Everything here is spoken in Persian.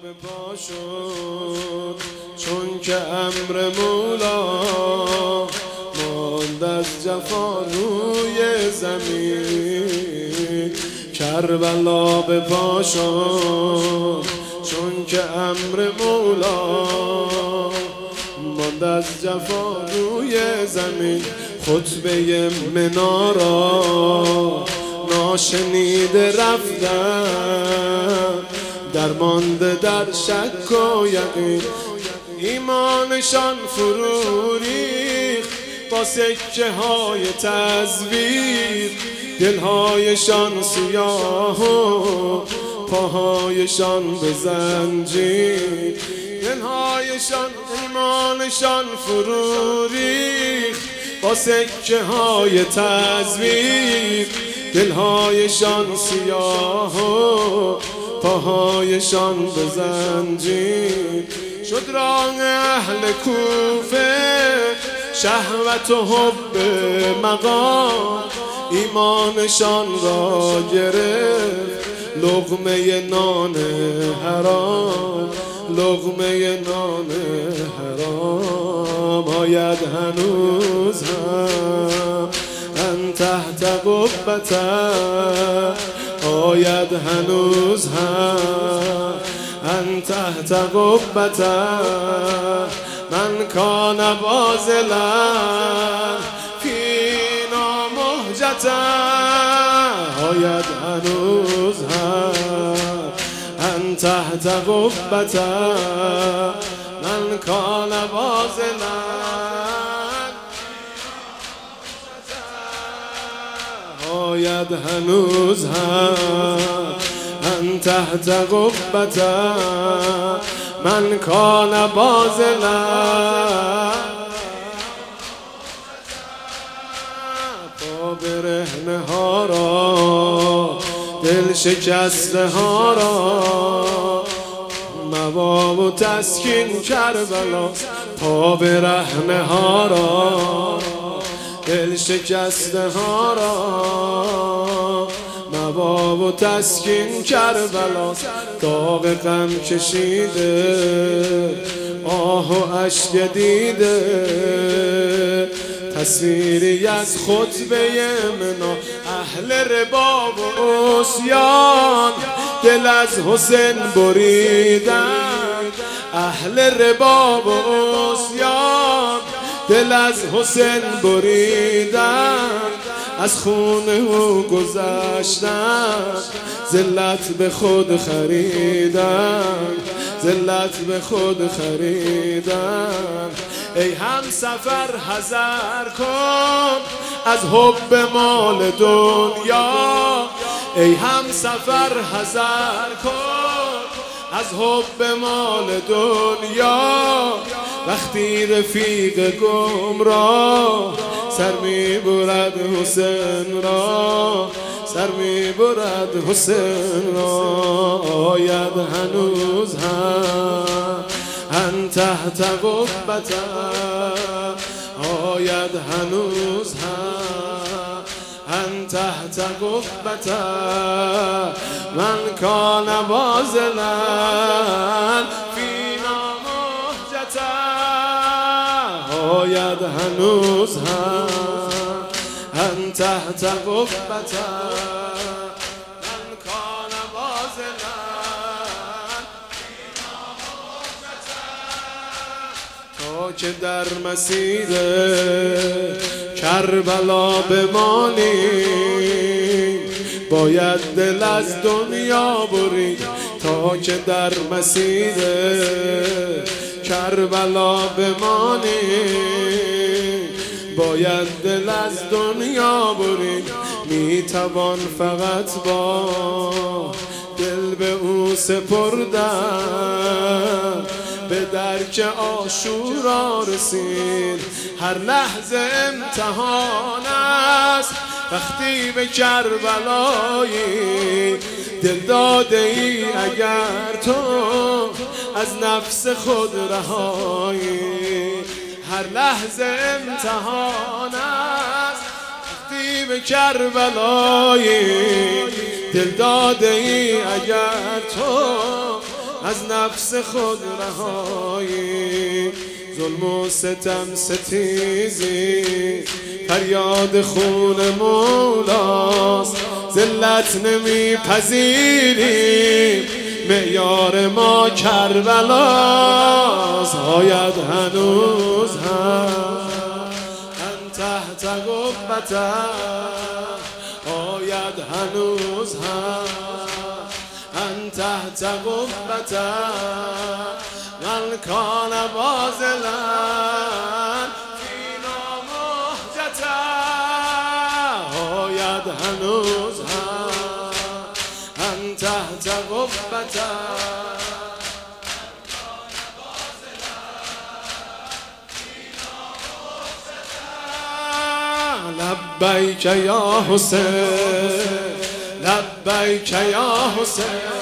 به پا شد چون که امر مولا ماند از جفا روی زمین. کربلا به پا شد چون که امر مولا ماند از جفا روی زمین. خطبه منارا ناشنیده رفتن، درمانده در شک و یقین. ایمانشان فرو ریخت با سکه های تزویر، دلهایشان سیاه و پاهایشان به زنجیر. دلهایشان ایمانشان فرو ریخت با سکه های تزویر، دلهایشان سیاه و پاهایشان به زنجیر. شد راه اهل کوفه شهوت و حب مقام، ایمانشان را گرفت لقمه نان حرام. لقمه نان حرام آید هنوز هم ان تحت قبته، آید هنوز هم ان تحت قبته. من کان بازلا فینا مهجته، آید هنوز هم ان تحت قبته. من کان بازلا آید هنوز هم ان تحت قبته. من کان بازلا پا برهنه ها را دل شکسته ها را مواب و تسکین کربلا. پا برهنه ها را دل شکسته ها را مواب و تسکین کربلا. داغ غم کشیده آه و اشک دیده، تصویری از خطبه منا. اهل رباب و عصیان دل از حسین بریدن، اهل رباب و عصیان دل از حسین بریدن. از خون او گذشتن ذلت به خود خریدن، ذلت به خود خریدن. ای هم سفر حذر کن از حب مال دنیا، ای هم سفر حذر کن از حب مال دنیا. وقتی رفیق گمراه سر میبرد حسین را، سر میبرد حسین را. آید هنوز هم ان تحت قبته، آید هنوز هم ان تحت قبته. من کان بازلا فینا مهجته، آید هنوز هم ان تحت قبته. من کان بازلا فینا مهجته. تا که در مسیر کربلا بمانی، باید دل از دنیا برید. تا که در مسیر کربلا بمانی، باید دل از دنیا برید. میتوان فقط با دل به او سپردن، به درک عاشورا رسید. هر لحظه امتحان است وقتی به کربلایی دل داده ای. اگر تو از نفس خود رهایی، هر لحظه امتحان است وقتی به کربلایی دل داده ای. اگر تو از نفس خود رهایی، ظلم و ستم ستیزی فریاد خون مولاست، ذلت نمیپذیریم معیار ما کربلاست. آید هنوز هم تحت قبته، آید هنوز هم تحت قبته، من کان بازلا فینا مهجته. آید هنوز هم تحت قبته، لبیک یا حسین، لبیک یا حسین.